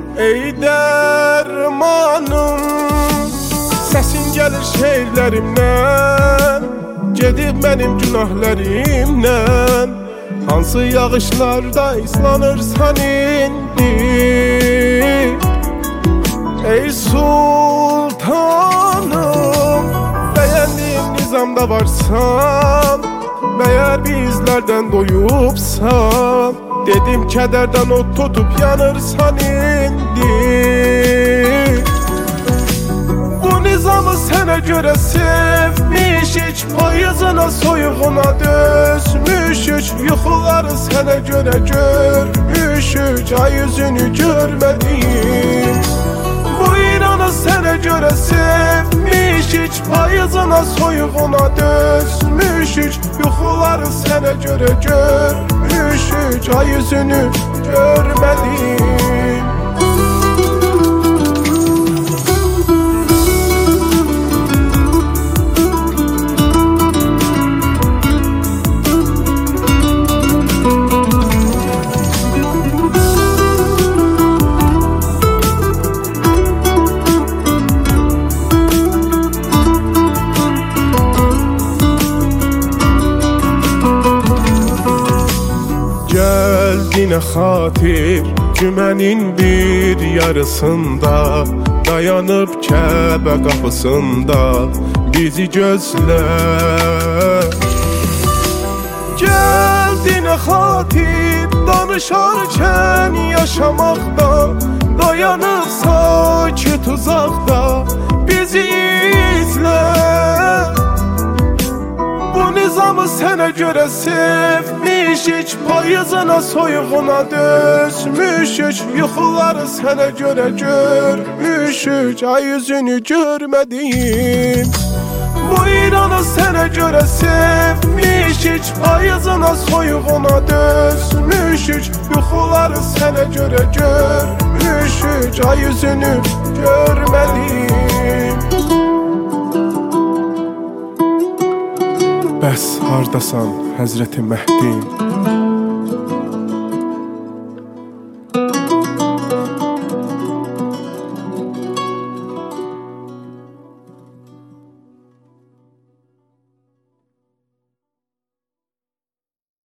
Ey dərmanım, səsin gəlir şeirlərimdən, gedib mənim günahlərimdən. Hansı yağışlarda islanırsan indi? Ey sultanım, bəyəndiyim nizamda varsan, məyər bizlərdən doyubsan, dedim kədərdən od tutup yanırsan indi. Bu nizamı sənə görə sevmişik, payızına soyuğuna dözmüşük, yuxuları sənə görə görmüşük, ay yüzünü görmədim. Bu İranı sənə görə sevmişik, payızına soyuğuna dözmüşük, yuxuları sənə görə görmüşük, ay yüzünü görmədim. Gəldinə xatir cümənin bir yarısında, dayanıb Kəbə qapısında bizi gözlə. Gəldinə xatir danışarkən yaşamaqda, dayanıb sakit uzaqda bizi izlə. Bu nizamı sənə görə sevmişik, payızına soyuğuna dözmüşük, yuxuları sənə görə görmüşük, ay yüzünü görmədim. Bu İranı sənə görə sevmişik, payızına soyuğuna dözmüşük, yuxuları sənə görə görmüşük, ay yüzünü görmədim. Bəs hardasan Həzrəti Məhdim?